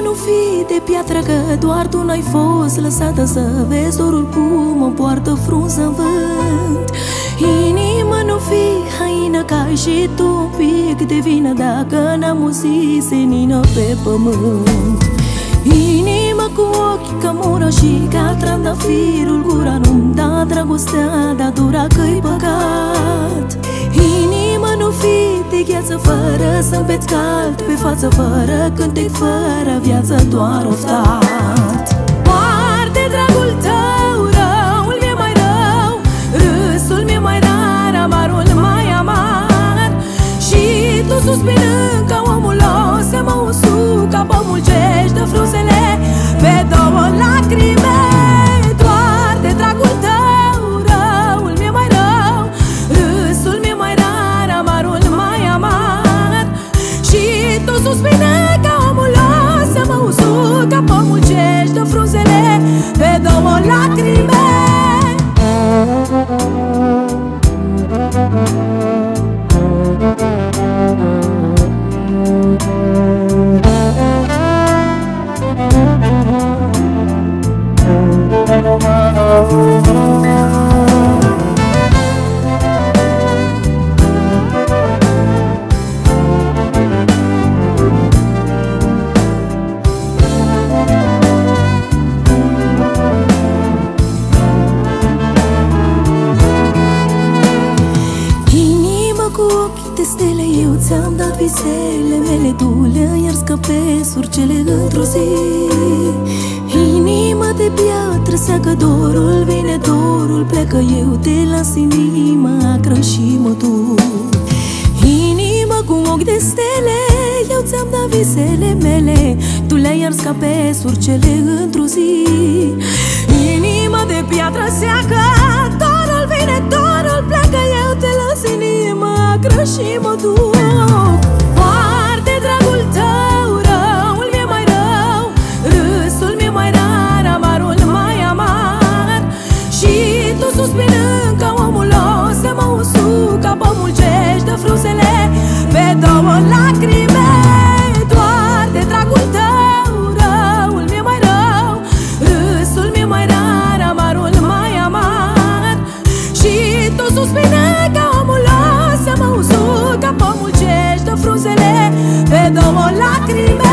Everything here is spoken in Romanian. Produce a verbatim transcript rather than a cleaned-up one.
nu fi de piatră, că doar tu n-ai fost lăsată să vezi dorul cum o poartă frunză în vânt. Inima nu fi haină, că ai și tu un pic de vină dacă n-am o zi senină pe pământ. Inima cu ochi ca mură și ca trandafirul gura, nu-mi da dragostea, dar dura că-i păcat. Inima nu fi de gheață, fără să-mpeți cald pe față, fără cântec, fără viață, doar oftat. Poartă dragul tău, răul mi-e mai rău, râsul mi-e mai rar, amarul mai amar. Și tu suspinând ca omul o să mă usuc, ca pomul ce-și dă frunzele pe două lacrime. Doar de dragul tău, răul mi-e mai rău, râsul mi-e mai rar, amarul mai amar. Și tu suspinând ca omul o să mă usuc, ca pomul ce-și dă frunzele pe două lacrime. Stele, eu ți-am dat visele mele, tu le iar scăpe surcele într-o zi. Inima de piatră seacă, dorul vine, dorul pleacă, eu te las, inima acră și mă duc. Inima cu ochi de stele, eu ți-am dat visele mele, tu le iar scăpe surcele într-o zi. Inima de piatră seacă, dorul vine, dorul pleacă, eu te las, inima acră și mă duc. Poartă dragul tău, răul mi-e mai rău, râsul mi-e mai rar, amarul mai amar. Și tu suspinând ca omul o să mă usuc, ca pomul ce-și dă frunzele pe două lacrime. Doar de dragul tău, răul mi-e mai rău, râsul mi-e mai rar, amarul mai amar. Și tu suspinând ca omul o să mă usuc, ca pomul ce-și dă frunzele pe două lacrime.